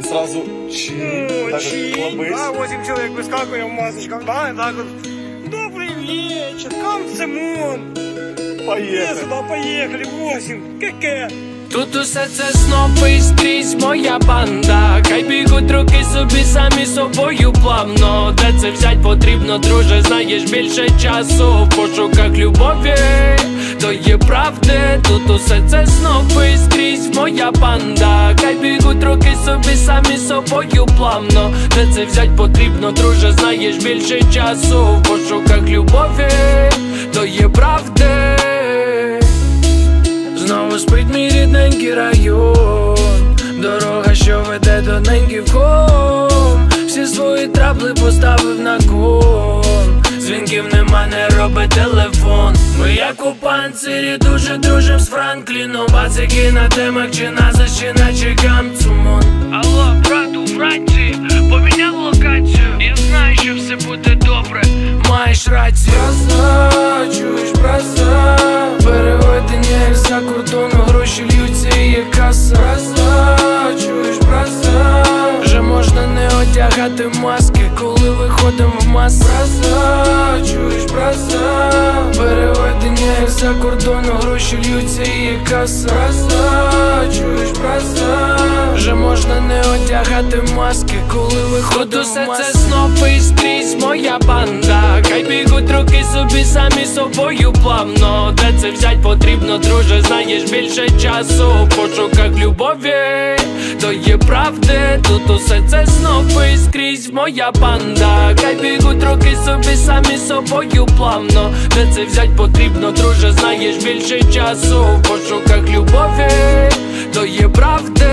сразу так клабись. Да, 8 человек выскакивали в масочках, да, и так вот. Добрый вечер, Камцемон. Поехали. Сюда поехали, 8, ке-ке. Тут усе це снопи і скрізь моя банда. Хай бігуть руки собі самі собою плавно. Де це взять потрібно, друже, знаєш більше часу в пошуках любові, то є правди. Тут усе це снопи і скрізь моя банда. Хай бігуть руки собі самі собою плавно. Де це взять потрібно, друже, знаєш більше часу в пошуках любові, то є правди. Знову спить мій рідненький район, дорога, що веде до неньків хом. Всі свої трабли поставив на кон, дзвінків нема, не робить телефон. Ми як у панцирі дуже дружим з Франкліном. Пацики на темах, чи назад, чи наче Камцемон. Алло, брат, у Франції, поміняв локацію. Я знаю, що все буде добре, маєш рацію. Браза, чуєш, браза, переведення як за кордону, гроші льються і є каса. Браза, чуєш, браза, вже можна не одягати маски, коли виходимо в маси. Браза, чуєш, браза, переведення як за кордону, гроші льються і є каса. Браза, чуєш, браза, вже можна не одягати маски, коли виходимо в маси. Усе це снопи і скрізь моя банда. Хай бігуть руки собі самі собою плавно. Де це взять потрібно, друже, знаєш більше часу в пошуках любові, то є правди. Тут усе це снопи і скрізь моя банда. Хай бігуть руки собі самі собою плавно. Де це взять потрібно, друже, знаєш більше часу в пошуках любові, то є правди.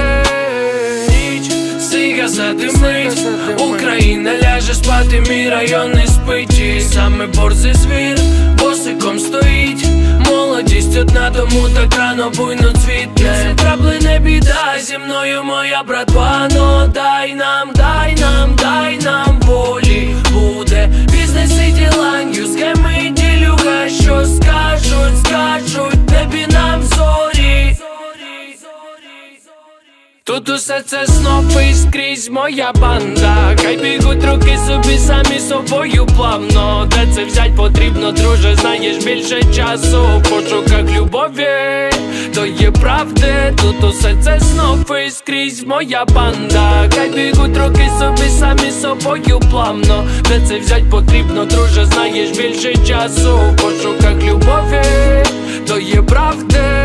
Сига задимить, Україна ляже спати, мій район не спить. І саме борзий звір босиком стоїть. Молодість одна, тому так рано буйно цвітне. Трабли не біда, зі мною моя братва. Но дай нам волі. Буде бізнес і діланью, схеми ділюга. Що скажуть, небі нам зорі. Тут усе це снопи і скрізь моя банда. Хай бігуть руки собі самі собою плавно. Де це взять потрібно, друже, знаєш більше часу в пошуках любові, то є правди. Тут усе це снопи і скрізь моя банда. Хай бігуть руки собі самі собою плавно. Де це взять потрібно, друже, знаєш більше часу в пошуках любові, то є правди.